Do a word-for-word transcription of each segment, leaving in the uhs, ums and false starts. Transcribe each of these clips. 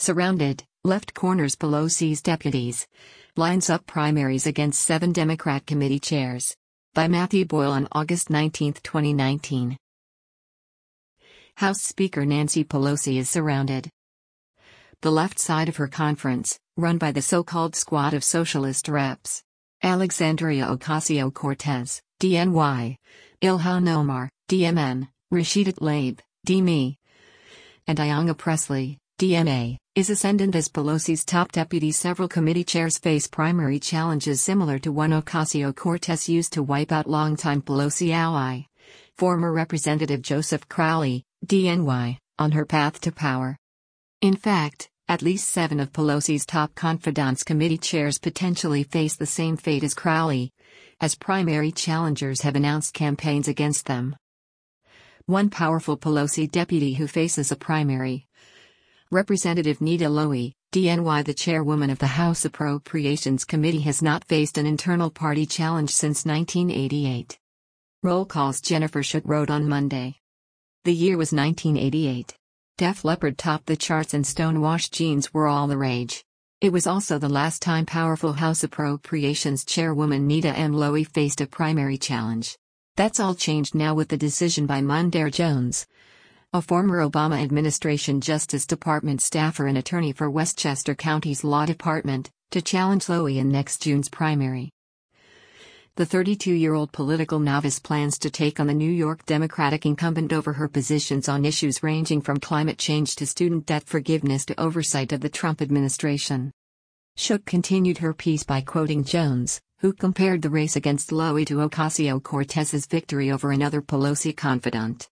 Surrounded, left corners Pelosi's deputies. Lines up primaries against seven Democrat committee chairs. By Matthew Boyle on August nineteenth, twenty nineteen. House Speaker Nancy Pelosi is surrounded. The left side of her conference, run by the so-called squad of socialist reps. Alexandria Ocasio-Cortez, D N Y. Ilhan Omar, D M N, Rashida Tlaib, D M E. And Ayanna Pressley, D M A, is ascendant as Pelosi's top deputy. Several committee chairs face primary challenges similar to one Ocasio-Cortez used to wipe out longtime Pelosi ally, former Representative Joseph Crowley, D N Y, on her path to power. In fact, at least seven of Pelosi's top confidants committee chairs potentially face the same fate as Crowley, as primary challengers have announced campaigns against them. One powerful Pelosi deputy who faces a primary. Representative Nita Lowey, D N Y. The chairwoman of the House Appropriations Committee has not faced an internal party challenge since nineteen eighty-eight. Roll calls. Jennifer Schutt wrote on Monday. The year was nineteen eighty-eight. Def Leppard topped the charts and stonewashed jeans were all the rage. It was also the last time powerful House Appropriations Chairwoman Nita M. Lowey faced a primary challenge. That's all changed now with the decision by Mondaire Jones, a former Obama administration Justice Department staffer and attorney for Westchester County's Law Department, to challenge Lowey in next June's primary. The thirty-two-year-old political novice plans to take on the New York Democratic incumbent over her positions on issues ranging from climate change to student debt forgiveness to oversight of the Trump administration. Schutt continued her piece by quoting Jones, who compared the race against Lowey to Ocasio-Cortez's victory over another Pelosi confidant.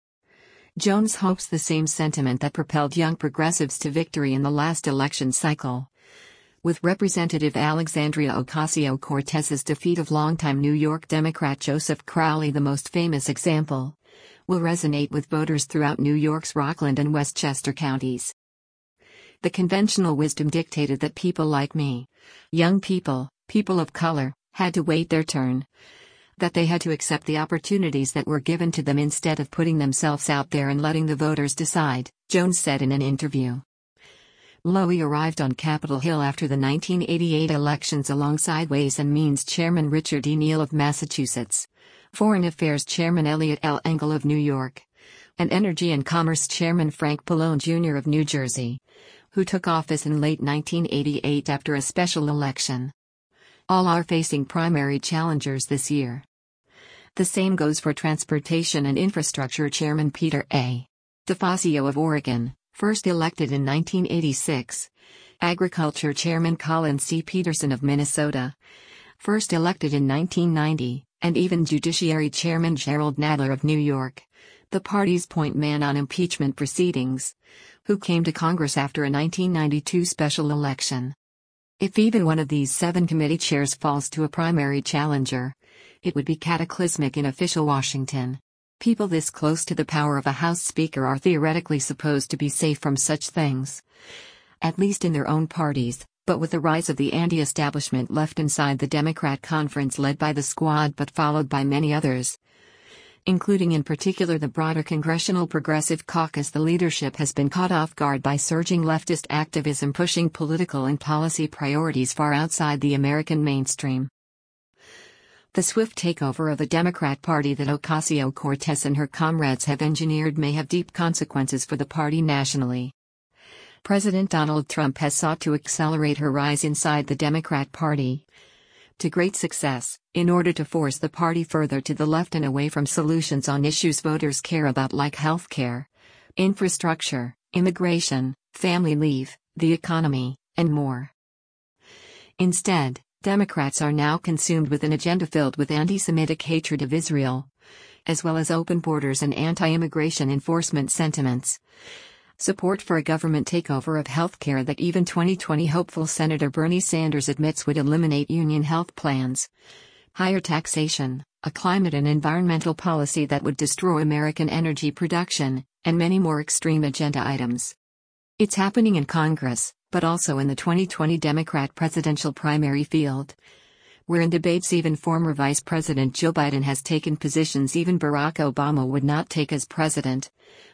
Jones hopes the same sentiment that propelled young progressives to victory in the last election cycle, with Representative Alexandria Ocasio-Cortez's defeat of longtime New York Democrat Joseph Crowley the most famous example, will resonate with voters throughout New York's Rockland and Westchester counties. The conventional wisdom dictated that people like me, young people, people of color, had to wait their turn, that they had to accept the opportunities that were given to them instead of putting themselves out there and letting the voters decide, Jones said in an interview. Lowey arrived on Capitol Hill after the nineteen eighty-eight elections alongside Ways and Means Chairman Richard E. Neal of Massachusetts, Foreign Affairs Chairman Eliot L. Engel of New York, and Energy and Commerce Chairman Frank Pallone Junior of New Jersey, who took office in late nineteen eighty-eight after a special election. All are facing primary challengers this year. The same goes for Transportation and Infrastructure Chairman Peter A. DeFazio of Oregon, first elected in nineteen eighty-six, Agriculture Chairman Colin C. Peterson of Minnesota, first elected in nineteen ninety, and even Judiciary Chairman Gerald Nadler of New York, the party's point man on impeachment proceedings, who came to Congress after a nineteen ninety-two special election. If even one of these seven committee chairs falls to a primary challenger, it would be cataclysmic in official Washington. People this close to the power of a House Speaker are theoretically supposed to be safe from such things, at least in their own parties, but with the rise of the anti-establishment left inside the Democrat conference led by the Squad but followed by many others, including in particular the broader Congressional Progressive Caucus, the leadership has been caught off guard by surging leftist activism pushing political and policy priorities far outside the American mainstream. The swift takeover of the Democrat Party that Ocasio-Cortez and her comrades have engineered may have deep consequences for the party nationally. President Donald Trump has sought to accelerate her rise inside the Democrat Party, to great success, in order to force the party further to the left and away from solutions on issues voters care about like health care, infrastructure, immigration, family leave, the economy, and more. Instead, Democrats are now consumed with an agenda filled with anti-Semitic hatred of Israel, as well as open borders and anti-immigration enforcement sentiments. Support for a government takeover of healthcare that even twenty twenty hopeful Senator Bernie Sanders admits would eliminate union health plans. Higher taxation, a climate and environmental policy that would destroy American energy production, and many more extreme agenda items. It's happening in Congress, but also in the twenty twenty Democrat presidential primary field, where in debates even former Vice President Joe Biden has taken positions even Barack Obama would not take as president,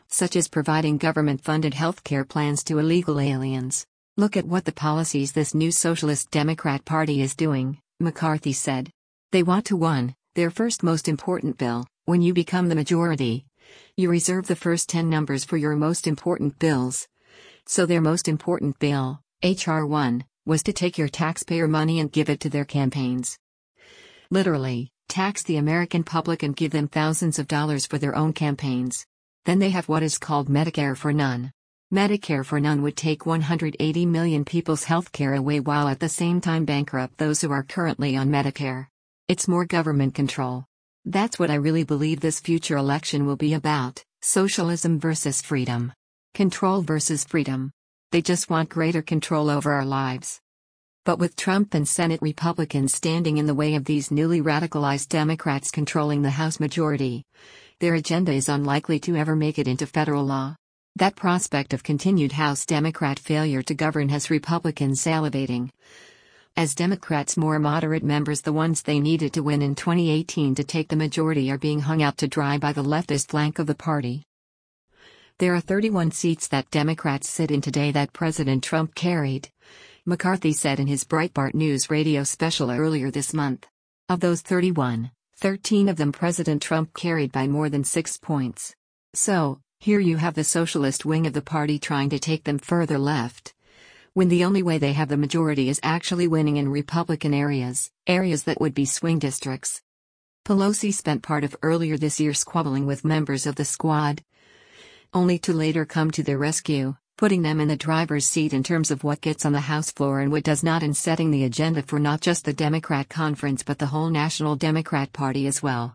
such as providing government-funded healthcare plans to illegal aliens. Look at what the policies this new Socialist Democrat Party is doing, McCarthy said. They want to one, their first most important bill, when you become the majority. You reserve the first ten numbers for your most important bills. So their most important bill, H R one, was to take your taxpayer money and give it to their campaigns. Literally, tax the American public and give them thousands of dollars for their own campaigns. Then they have what is called Medicare for None. Medicare for None would take one hundred eighty million people's health care away while at the same time bankrupt those who are currently on Medicare. It's more government control. That's what I really believe this future election will be about: socialism versus freedom. Control versus freedom. They just want greater control over our lives. But with Trump and Senate Republicans standing in the way of these newly radicalized Democrats controlling the House majority, their agenda is unlikely to ever make it into federal law. That prospect of continued House Democrat failure to govern has Republicans salivating. As Democrats' more moderate members, the ones they needed to win in twenty eighteen to take the majority, are being hung out to dry by the leftist flank of the party. There are thirty-one seats that Democrats sit in today that President Trump carried, McCarthy said in his Breitbart News radio special earlier this month. Of those thirty-one, thirteen of them President Trump carried by more than six points. So, here you have the socialist wing of the party trying to take them further left, when the only way they have the majority is actually winning in Republican areas, areas that would be swing districts. Pelosi spent part of earlier this year squabbling with members of the Squad, only to later come to their rescue, putting them in the driver's seat in terms of what gets on the House floor and what does not, and setting the agenda for not just the Democrat conference but the whole National Democrat Party as well.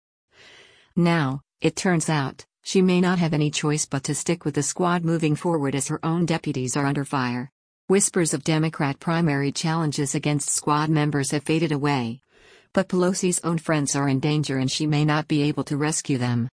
Now, it turns out, she may not have any choice but to stick with the Squad moving forward as her own deputies are under fire. Whispers of Democrat primary challenges against Squad members have faded away. But Pelosi's own friends are in danger and she may not be able to rescue them.